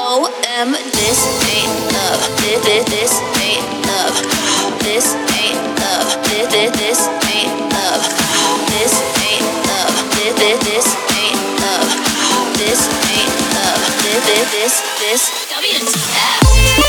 This ain't love. This ain't love. This ain't love. This ain't love. This ain't love. This ain't love. This ain't love. This WTF.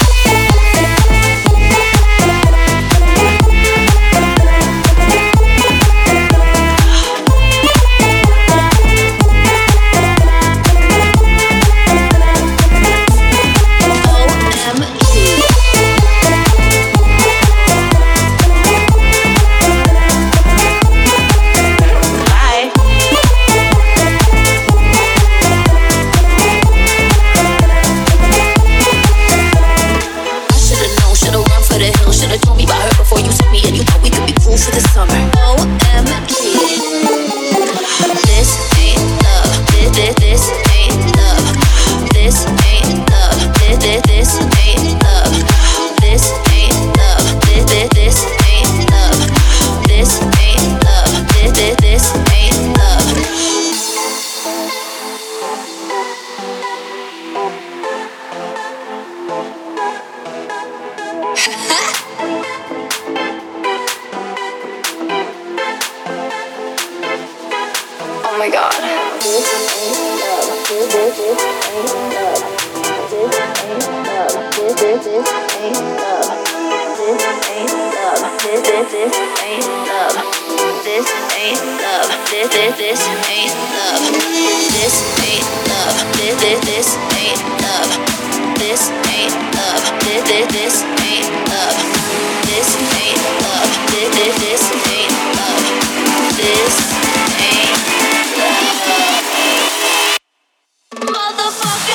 Oh my god. This ain't love. This ain't love. This ain't love. This ain't love. This ain't love. This ain't love. This ain't love. This ain't love. This ain't love. This ain't love. This ain't love. This ain't love. This ain't love. This ain't love. This ain't love. Motherfucker.